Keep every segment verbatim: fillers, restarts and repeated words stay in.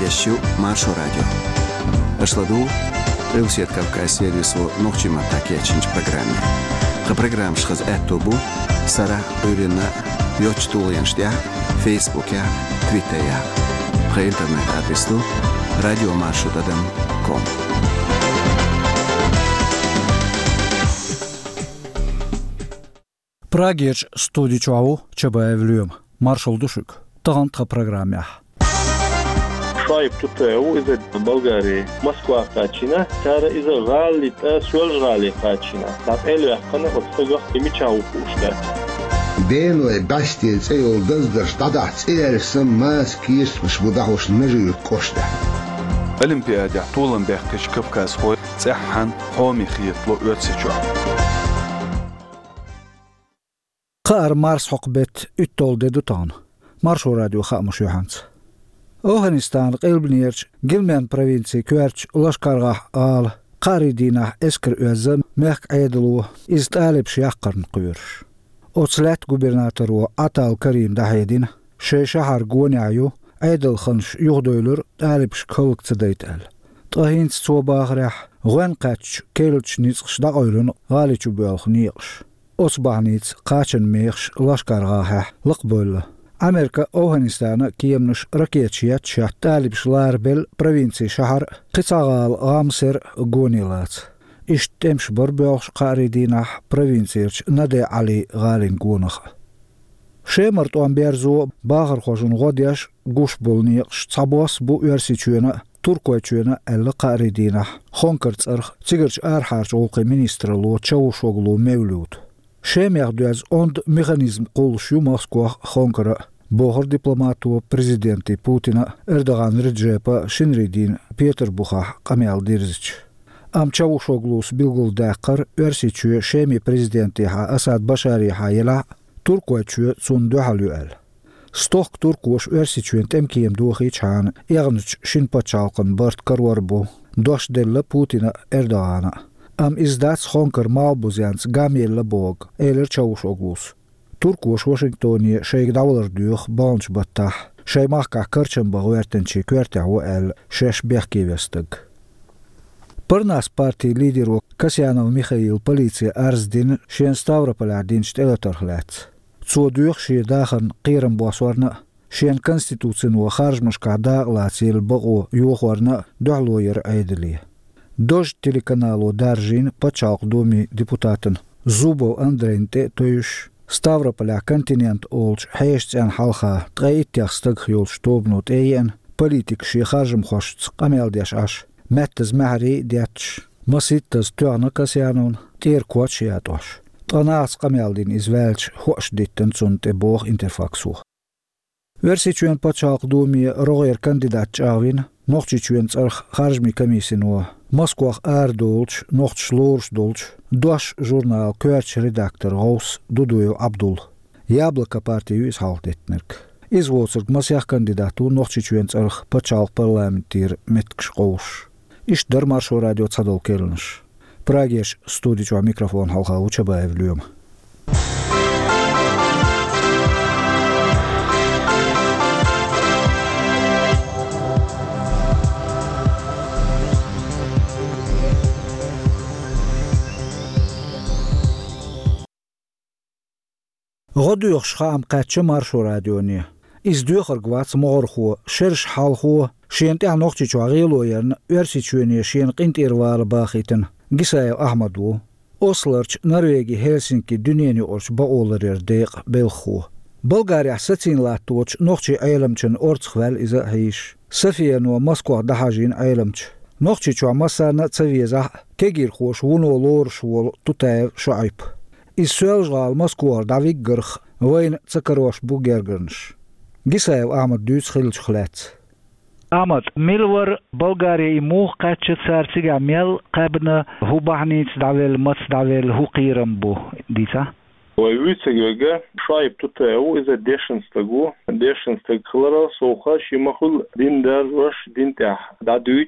Радиощу Маршо Радио. Ашладу Ревсет Кавказ сервису Нохчима Такечинч программе. Ха программ шхаз эттобу Сара Урина Йочтулянштя Фейсбуке Твиттере. Ха интернет адресу радиомаршрутом точка ком. Прагеч студичуау Чабаевлюм. Маршал Душик. Тагантха программе. Шайб тутеу из Болгарии. Москва качина. Тара из Гали, та Сюл Гали качина. Так элю ахкана отстогах имичау кушта. Бенуэ бастил цейл дыздыр стадат цейлсым мас кис мшбудахуш нежир кошта. Олимпиада тулан бехкеш Кавказ хой цехан хоми хитло өтсечу. قار مارس حقبت اتول ددوتان مارشو راديو خاموش يوحانس اوهنستان قلبنيرش جلمان провинции كوارش لشكرغا آل قاري دينا اسكر اوزم ميخ عيدلو از طالب شياقرن قيرش اوتسلات گوبرناتورو عطال كريم دهيدين شي شهر قوني عيو عيدل خنش يغدويلر طالب شكولك تديتال طاهين ستو باغرح غوان قاتش كيلتش نيسخش داقويلن غالي چوبيالخ نيقش أصبحنيت قاتشن ميخش لشكرغاها لقبول أمريكا أوهنستان كيمنش ركيتشيات شات طالب شلاربل провинции شهر قصاغال غامسر غونيلات اشتمش بربيوش قاردينا провинциيرش ندي علي غالين غونخ شيمرت أمبيرزو باغر خوشن غودياش غوش بولنيقش تصابوس بو يرسيچونا Туркуачуена элла قاردينا خونكرتس أرخ تيغرش أرحارش أوقي министрлу чаушоглу мевлют Шемях дуаз онд механизм колшу Москва хонкара бохор дипломату президенти Путина Эрдоган Реджепа Шинридин Петр Буха Камял Дирзич ам чаушоглус билгулдакар версичу шеми президенти ха Асад Башари хайла Туркуачу цундухалюэл Сток туркуш версичу темкием духичан ягнч шинпачалкан барт карварбу дош делла Путина Эрдогана Am izdats Honker Malbuzjans Gamiela Bog, Eiler Čaušoglus. Turkos Washingtoni šeik daular duh balns battah, šei mahkah karčamba huertenči kvertjahu el šeš bjahkivestag. Parnas partij lideru Kasjanov Mikhail policija arzdin šien Stavropolja dinst elatorhlets. Cu duh šie dahan qiram boaswarna, šien konstitucinu harjmashka daaglacil bagu juhwarna duhloyer eideli. Дож телеканалу Даржин почалк доми депутатын Зубов Андрейнте тоюш Ставрополя континент олч хейштян халха тгаиттях стагхюл штобнут эйен политик шихажым хошц камелдяш аш мэттез мэхри дятш маситтез тюана касянун тер куачиатош Танац камелдин извэлч хош диттен цунте бог интерфаксух Версичуен почалк доми рогер кандидат чавин Нохчичуен царх харжми комиссинуа Москвах Ардолч, Нохч Лорсдолч, Дош журнал Кверч редактор Роус Дудуев Абдул. Яблоко партию из Халдетнерк. Извоцерг масях кандидату Нохчичуен царх почал парламентир Меткшкоуш. Иш дар Маршо радио цадол келнш. Прагеш студичуа микрофон халха Чабаевлюм. غدوخ شخام قاتش مارشو راديوني إز دوخر قوات مغرخو شرش حالخو شين تع نوختي چواغيلو يرن ورسي چوني شين قنت إروال باخيتن قسايو أحمدو أوسلرچ نرويجي هلسنكي دنياني أورچ باولر ديق بلخو بلغاريا ستين لاتوچ نوختي عيلمچن أورتخوال إزا هيش سفيانو موسكو دحاجين عيلمچ نوختي چوا مسانا تسويزا كيجير خوش ونو لورش وول تتايف شعيب Из Сюэлжгал Москвар Давик Гырх Вейн Цакарош Бугергернш. Гисаев Ахмад Дюц Хилч Хлец. Ахмад, Милвар Болгария и Мух Качет Сарцига Мел Кабна Хубахниц Давел Мац Давел Хукирамбу. Дица? Войвицегега шайб тутеу из дешенстагу дешенстаг хлара соха шимахул дин дарваш динтах дадуч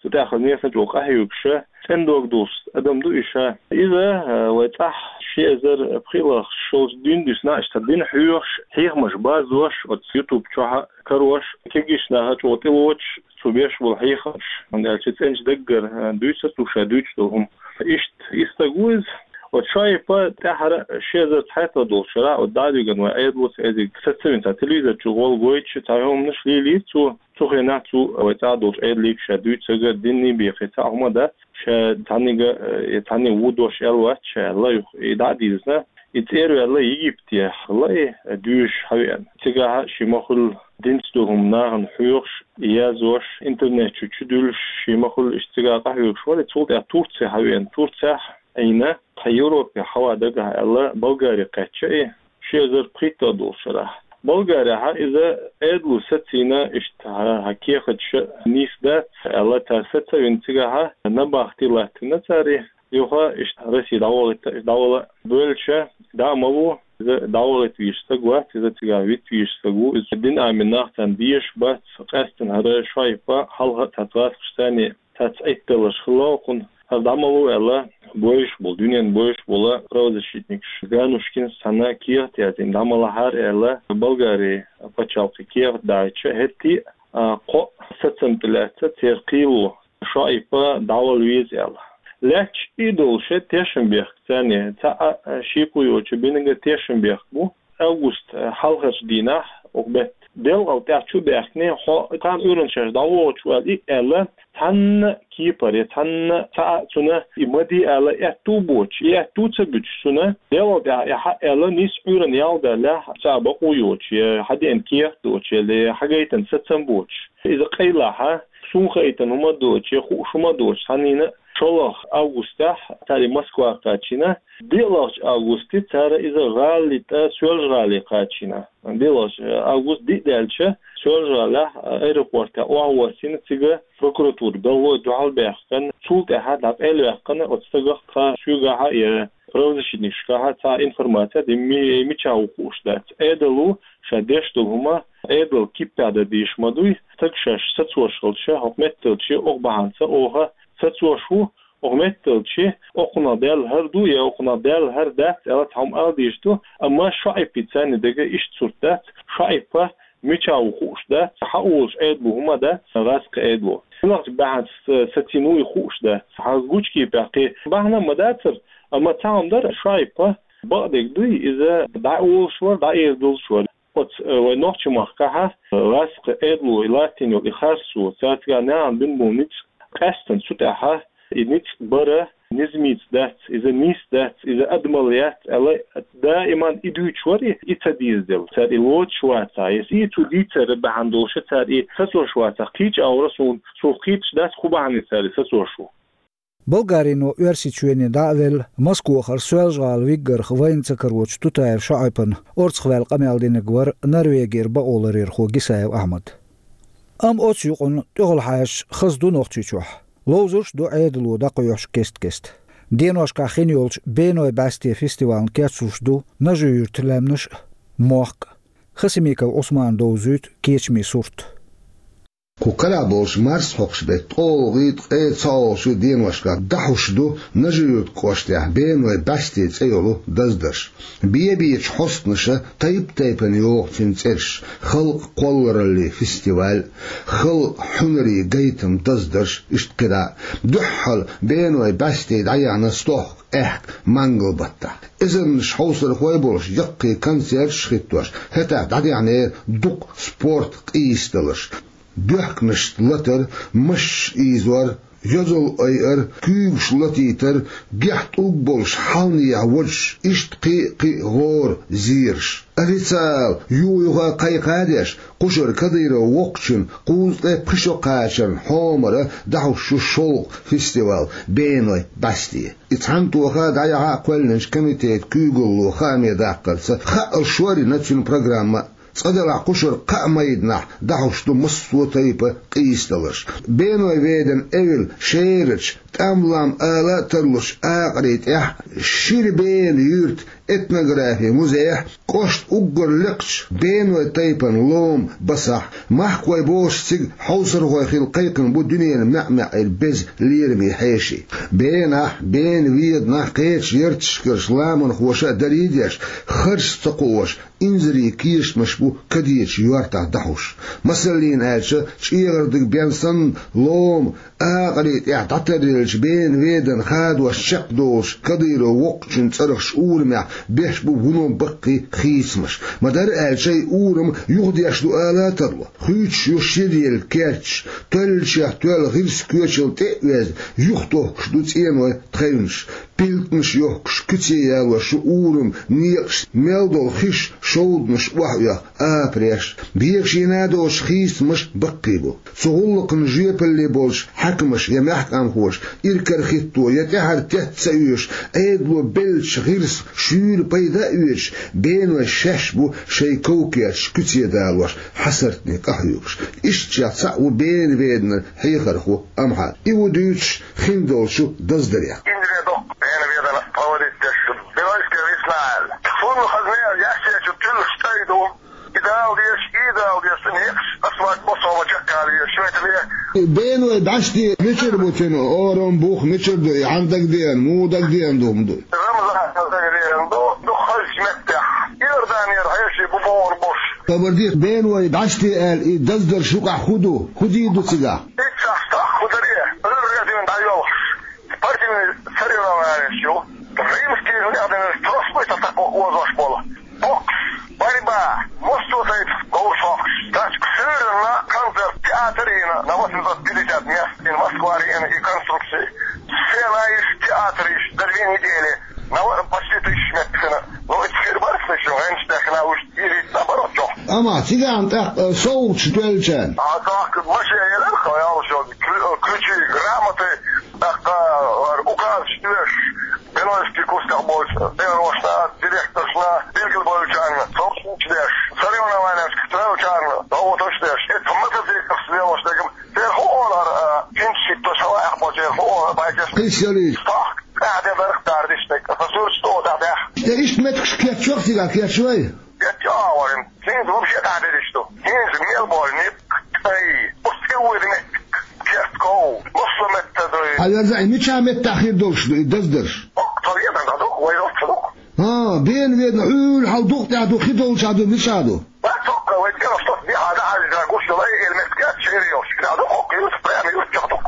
تتاخذ نيسة جوقه يكشة عندك دوست أدم دو إشة إذا وتح شيء زر بخيلة شوز دين دسنا اشتدين حيوش هيك مش بازوش وتيوتيوب شوها كروش كيجيش نها توتيوش سوبيش والحيخش من الشتنج دقر دويسة وشادوش لهم إشت يستجوز وشايفة تحرق شيء زر حتى دول شراء ودادي جنوا أيدوس أدي ستين تلفزيون شغال قويتش تاهم نش ليلي تو تخينات تو وتعدوش أيدليك شادوش سجى ديني بيفتح هم ده شا تانيجا تاني وودوش ألواتش الله يدعي زنا يتيرو الله يجيبتيه الله دوش حوين تجاه شي مخل دينستهم ناهن حيوش يازوش إنترنت شو تدلش شي مخل اشتغال قهوش ولا تقول تورتسي حوين تورتسي أين خيروك حوا دقها الله بلغاري قاتشي شيء زر بريتا دوشرا بلغاري ها إذا أدلو ستينا اشتها هكيخدش نيس دات الله تاستا ينتقها نباختي لاتنا تاري يوها اشتهرسي داولة داولة بولشة داملو إذا داولة ويشتغوات إذا تقاويت ويشتغو إذا الدين آمناخ تنبيش بات قاستن هذا شايفة حلها تتغاث قشتاني تتأيتلش خلاقون داملو الله boyuş bol, dünyanın boyuş bola pravozащитник. Ганушкин сана кият ятин дамалахар эла Болгарии почалки кият дайча хетти ко сацентляца теркилу шайпа давал виз эла. Леч идолше тешенберг цане та шикуючи бинга тешенберг бу август халхаш динах окбет دل او تاچو بخنه خو کان اورن شش داو چوالي الا تن کیپر تن تا سونه ایمدی الا اتو بوچ اتو تبچ سونه دل دا ها الا نيس اورن یال دا لا صابو قويوچ حدين کیه دوچ له حاجيتن ستسن بوچ اذا قيلها سوخيتن هما دوچ خو شما دوچ هنين شولخ августа تاري موسكوا قاچينا ديلوش августи تارا اذا غاليتا سولجالي قاچينا ديلوش август ديدالچه سولجالا ايروبورتا او سينتيغا прокуратура دو دوال بيخن سولت احد اب اليخن отстыгах ка шугаха и правозащитничка та информация деми мичау куштат эдалу шадешту хума эдал кипада дишмадуй такшаш сацошылча хокметтелчи огбаанса ога сацошу огметтелчи окуна дел херду я окуна дел хердат ela tam aldiştu ama şaipitsani dege iş surtat şaipa ميتشاو خوش ده حقوش ادلو هما ده غاسق ادلو نقص بعد ستينوي خوش ده حقوشكي باقي بحنا مداتر اما تاهم در شايبه بعدك دي اذا دعوه شوار دعيه دول شوار قد ونوخش محكاها غاسق ادلو لاتينيو اخارسو ساتغا نعم بنبونيت قاستن سوتاها نيت بره نزميت دات إذا نيس دات إذا أدمليات ألا دائما إدوي شواري إتديز دل تاري لود شواتا يسي تودي تاري بحندوشة تاري سسور شواتا قيج أو رسول سو قيج دات خوبا عني تاري سسور شو Болгарino университетуени давел Москвахар суэлжал виггар хвайнца карвоч тутаев шайпан орцхвел камялдинегвар Норвегер баоларир хо Гисаев Ахмад ам оцюқун төгөл хаяш хызду нохчучух لوزوش دو عيدلو دقيوش كست كست دينوش كاخين يولش بينوي باستي فيستيوال كاتسوش دو نجيور تلامنش موق خسميكا عثمان دوزوت كيشمي سورت كوكلا بوش مارس حقش بيت طوغيت اي تصاوشو دينوشكا دحوشدو نجيوت كوشتيح بينوي باستي تسيولو دزدش بيه بيش حسنشا تايب تايبن يوغ تنسرش خلق قولر اللي فيستيوال خلق حنري قيتم دزدش اشتكدا دحل بينوي باستي دعيانا ستوخ احك مانجل بطا إذن شحوصر خويبولش يقي كانسير شخيتوش هتا دعيانا دوق سبورت قيستلش بيحكمش لتر مش إيزور يزول أير كيوش لتيتر جحت أقبلش حالني عوش اشتقي قي غور زيرش أريتال يو يوغا قاي قادش قشر كدير وقشن قوز لي بخشو قاشن حومر دعوشو شولق فيستيوال بينوي باستي اتحانتوخا دعيها قولنش كميتيت كيوغلو خامي داقرس خاق الشواري نتشن برغرامة صدر قشر قاميدنا دعوشتو مصو تيبا قيستلش بينوي ويدن اول شيرش تاملام آلا ترلش آقريت اح شير بين يورت etnografia مزيح قشت أجر لقش بين وتيبن لوم بصح محكوي بوش سيج حوصر هو خلقيقن بو دنيا المعمع البز ليرمي حيشي بينه بين ويدنا قيتش يرتشكرش لامن خوشا دريديش خرش تقوش انزري كيش مشبو كديش يورتا دحوش مسلين آلشا شيغردك بينسن لوم آقريت اعتطرلش بين ويدن خاد وشق دوش كديرو وقشن ترخش أورمع بيشبو بنو بقي خيسمش مدار آلشا أورم يغديش دو آلاترلو خيتش يشيري الكاتش تلشه تل غيرس كيوشل تقوز يختوكش دو تينو تخينش بيلتنش يوكش كتيال وشو أورم نيقش ميلدو خيش شودنش وحيا آبريش بيكش ينادوش خيسمش بقيبو سغلقن جيب اللي بولش حكمش يمحك أمخوش إركر خيطو يتحر تتسيوش أيدلو بلش غيرس شير بيداوش بين وشاشبو شي كوكيش كتيا دالوش حسرتني قحيوش إشتشا تسعو بين بيدنا حيخرخو أمحا إيو ديوش خندولشو دزدريا بينو داشتي ميشر بوتينو اورم بوخ ميشر دو عندك دين مو دك دين دوم دو دو خلش مفتح يردان يرعيشي ببور بوش تبرديك بينو داشتي قال دزدر شوقع خدو خدي دو سيجا اتشاستخ خدريه الرياضي من دايوش بارتي من سريرا معلشو ريمسكي نعدن الترسبيت تتقو وزاش بولا بوكس باريبا مستو زيت غور فوكس تاشك سيرنا كانزر تياترينا نواسنزات بيليجات مياس in Москварина и конструкции. Все наиш театриш, даже недели. На почти тысяч метров. Ну, это фирбарство еще, раньше так на уж или наоборот, что. Ама, цыган, так, соуч, туэльчен. А так, вообще, я не знаю, что ключи, грамоты, так, указ, чтешь, Бенойский кусках больше, Беношна, директоршна, Бельгел Бойчарна, собственно, чтешь, соревнования, Стрелчарна, да вот чтешь. Это мотоциклов свело, что я قيسيري صح قاعد برختار ديشتك فصور ستو ده ده ايش متكش كيف شوفتي قال كيف شوي يا اورن كينز ومشي قاعد ديشتو كينز ميل بول نيب اي بوستيو ودنك كيف كو مسلمت تدري هل زعي مش عم التاخير دوش دزدرش طبيعي ده دوك وين دوك ها بين بين عول حال دوق تاع دو خدو شادو مش شادو ما توقع وين كان صوت دي هذا على قوش لاي المسكات شيريوش كده دوك يوسف يعني يوسف دوك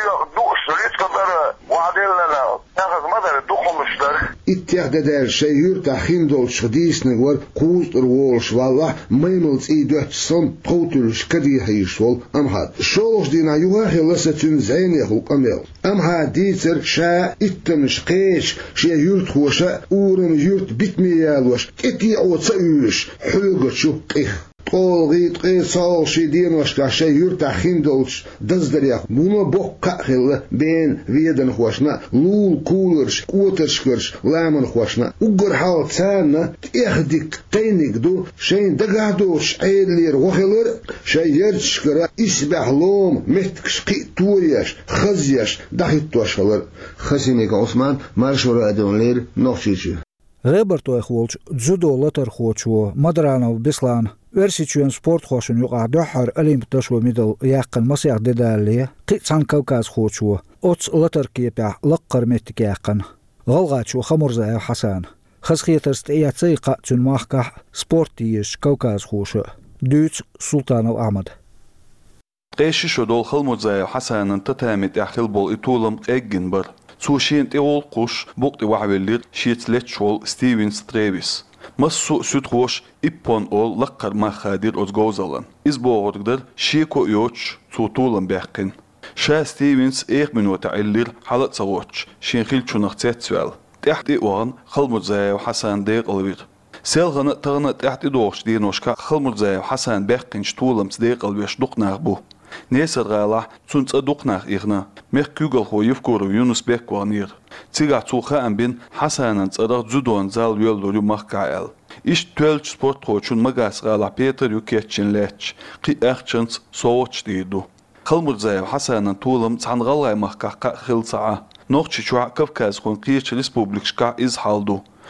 اتحداد شيء تحين دول شديس نقول قوس روش والله ما يملص إيده صن قوتلش كدي هيشول أم هاد شولش دينا يوها خلصة زين يخلق أميل أم هاد ديتر شاء اتمش قيش شيء يرت خوشا أورم يرت بيتميال وش اتي أو تسأيش حلقة شو قيخ قولغيت قيصال شيدين وشكا شي يرتا خيندولش دزدريخ بوما بوكا خيلا بين ويدن خوشنا لول كولرش قوترشكرش لامن خوشنا وقر حال تسانا تيخدك تينك دو شين دقادوش عيدلير وخيلر شي يرتشكرا اسبح لوم مهتكش قيتوياش خزياش دخيتوش خيلر خسينيك عثمان مارشورا ادون لير نوخشيشي Реберту эхволч дзюдо латар хочу Мадранов Беслан версичуен спорт хошун юга дохар олимпиадашо медал яқын масяқ дедалли қисан Кавказ хочу оц латар кепя лаққар меттик яқын ғалғачу Хамурзаев Хасан хасхиятырст ияцай қатчун махқа спорт дейш Кавказ хошу дүйц Султанов Ахмад قيش شدول Хамурзаев Хасанын татамит яхил бол итулым эггин бар سوشين تقول قش بوقت وعبلير شيتلت شول ستيفن ستريفيس مسو سوتروش إبون أول لقر ما خادير أزجوزلن إز بوردر شيكو يوتش صوتولن بيحكن شا ستيفنز إيق من وتعلير حلق صوتش شين خيل شنختيت سوال تحت إيوان Хамурзаев Хасан ديق الوير سيلغن تغنى تحت إدوش دينوشكا Хамурзаев Хасан بيحكن شتولم تديق الويش دقناغ بو نيسر غالا تونس أدوقناخ إغنا ميخ كوغل خو يفكورو يونس بيك وانير تيغا توخا أنبين حسانان تسرق زودون زال يولدو مخكايل إش توالج سبورت خوشون مغاس غالا بيتر يوكيتشن لاتش قي أخشنس صوتش ديدو Хамурзаев Хасанан тулым цангалай махкақа خلصعا نوخشي شوع كفكاز خون قيش ريسبوبليكشكا إز حالدو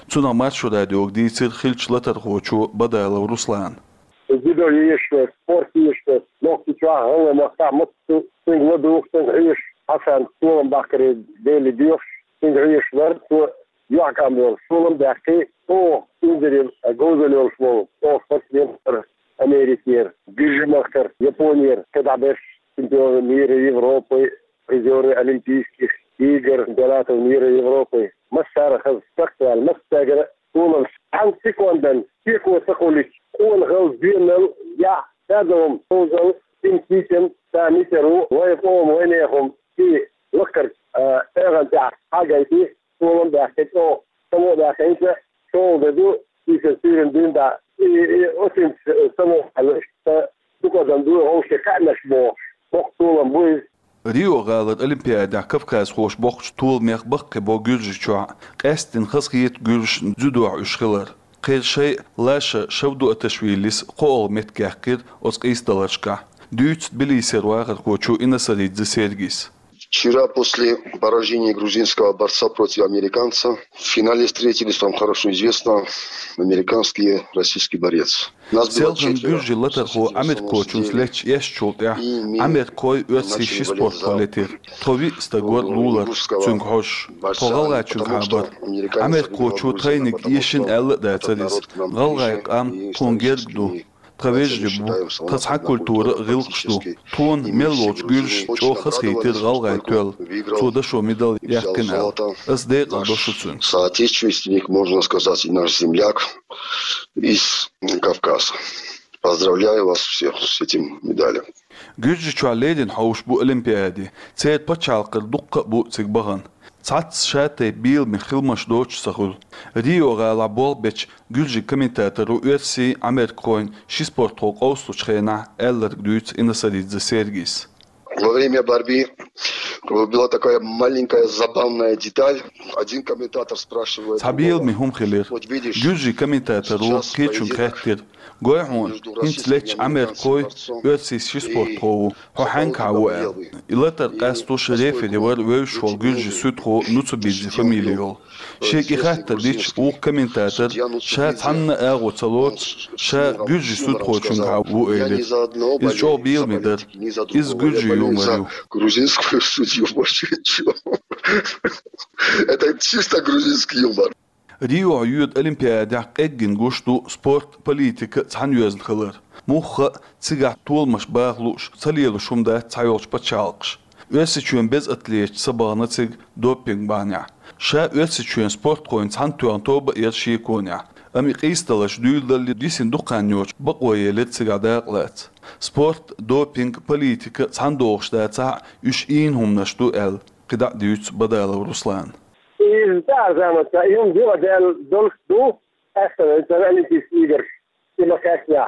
Цуна Маршу радио дийцер хилч латар хочу Бадайлов Руслан. Зидо еште, спорт еште, ногти чуа, ханга махта, махту, синг ладух, синг еш, Hasan Sulum Bakri Deli diyor, sинг еш var, tu yuakam yol, Sulum Bakri, o indiril, gozel yol şmol, o sportmenler, Amerikiyer, Birjimakhtar, Yaponiyer, Kedabeş, чемпионы мира Европы, призеры Олимпийских игр, чемпионатов мира Европы. Массарахов, Спекталь, Мастагер, Улан, Антикондан, Тико Сахулич, он Галзбинел, я, Тадовым, Тузал, Тинкитин, Тамитеру, Вайфом, Вайнехом, и Лохкар, Эрантя, Агайти, Улан Бахет, о, само Бахете, Шоу Веду, и Сесирин Динда, и очень само, Тука Занду, Олше Канашбо, Бохтулан Буй, Рио غالد أولمبيادا كفكاز خوش بوخش طول ميخ بقى بو جلج شوع قاستن خسقيت جلج زدوع اشخلر قيل شيء لاشا شودو التشويليس قول متكاكر اسقيس دلشكا ديوت بليسر واغر كوچو инасарид за Сергис. Вчера после поражения грузинского борца против американца в финале встретились, вам хорошо известно, американский и российский борец. Селхан Гюржи Латархо Амет Кочун Слеч Яшчултя Амет Кой Уэтсиши спорт холетир Тови Стагор Лулар Цунгхош Погалга Чунгхабар Амет Кочу трейник Ешин Эллы Дайцарис Галгайк Ам Тунгергду Травежжибу Тасха культура Гилкшту Тун Меллоч Гюрж Чохас Хейтир Галгай Туэл Цуда Шо Медал Яхкен Эл Эсдейк Алдошу Цунг. Соотечественник, можно сказать, и наш земляк из Кавказа. Поздравляю вас всех с этим медалем. Гюржи Чуалейдин Хауш Бу Олимпиади Цейд Пачалкар Дукка Бу Цигбаган Цац шатay бил من خلمش دوش سخول ريو غالا بول بيتش جلجي كومنتاتورу يو اف سي Америкоин ши спортхол قوسلوچخينا эллер гдуйц инасарид за Сергис. Во время борьбы была такая маленькая забавная деталь. Один комментатор спрашивает: Табил михум хилер. Гюжи комментатору кечун хаттер. Гойхун интлеч Америкой يو ши спортхол хоханк хауэл. Илатер кастуш рефери вар вэшол гюжи сүтхо нуцубизи фамилиол. Шеки хаттер дич у комментатор ша цанна агу цалот ша гюжи сүтхо чунгхау элер. Из чо бил мидер. Из гюжи грузинскую судью больше ничего. Это чисто грузинский юмор. Рио юд Олимпиада эггин гушту спорт политика цан юзн хылыр. Муха цигах тулмаш бағлуш цалиелу шумда цайолш пачалқш. Өсі чуен без атлет сабағына циг допинг баня. Ша өсі чуен спорт қойын цан туан тоба ерши коня. Ами қиысталаш дүйілдалі дүйсін дұқан йоч бақойелет цигадақлат. Спорт, допинг, политика цан доғышда ца үш ин хумнашту әл. Қидақ дүйц Бадайлов Руслан. И да, замата, и он дело del dolstu, это это Олимпийские игры. И макасня.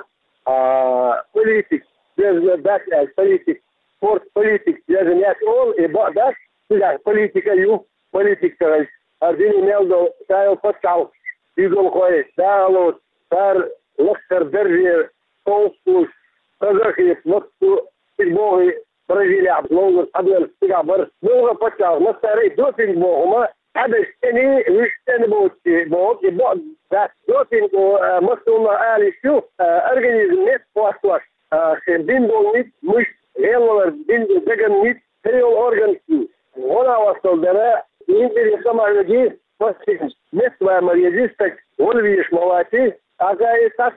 А политик, без дать политик, спорт политик, без нет он и бадаш, да, политика ю, политик тарай. Один имел до тайл подкал. И дол хой, да, лот, тар лохтер держи, толстуш, тазахи, лохту, игбоги, Бразилия, много, абел, сигабар, много подкал, на старый допинг богума. هذا الثاني ويشتني بوتي بوتي بعد ذات دوتين مصنوع آلي شو أرجنيزم نت واش بين دول مش غير بين دجن نت هي الأورجن شو ولا وصل ده يمكن يسمع الجي بس نت ومريضيستك والبيش مواتي أجا يساس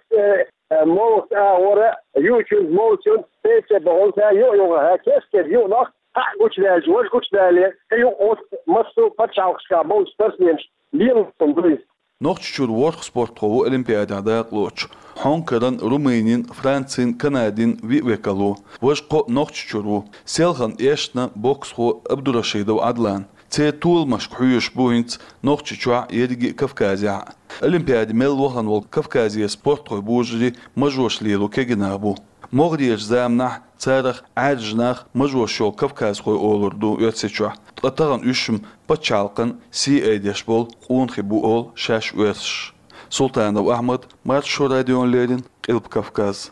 موت ورا يوتيوب موتيوب تيجي بقول يو يو هكذا يو نخ Goed wel, goed goed wel. Hij ook moest ook wat zou schaam, spelsmens, leren van druis. Nog tjur work sport qovu Olimpiada daqloch. Honkadan Ruminin, Francin, Kanadin vi vekalo. Waj qo nog tjuru. Selhan eşna boks qo Abdurashidov Adlan. Te tool mashquyush buint nog tjua yergi Kafkazia. Olimpiada mel wahan wal Kafkazia sport qo bujri majwosh lilo keginabu. مغريش زامنح تاريخ عاجناخ مجوى شو كفكاز خوي أولردو يتسيشوح تطغن اشم بتشالقن سي ايديش بول قون خبو أول شاش ويرش سلطان و أحمد مارت شو راديون ليرين قلب كفكاز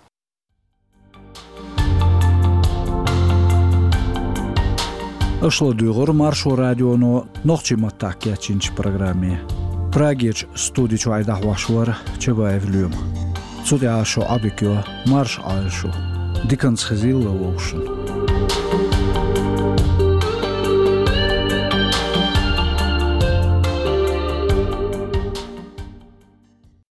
أشلا دوغر مارشو راديونو نوخشي متاكيا چينش программе. Pragiec studiu aidah washwar cheba evlum. Zudia sho abikyo marsh alsho. Dikans khizil lo ocean.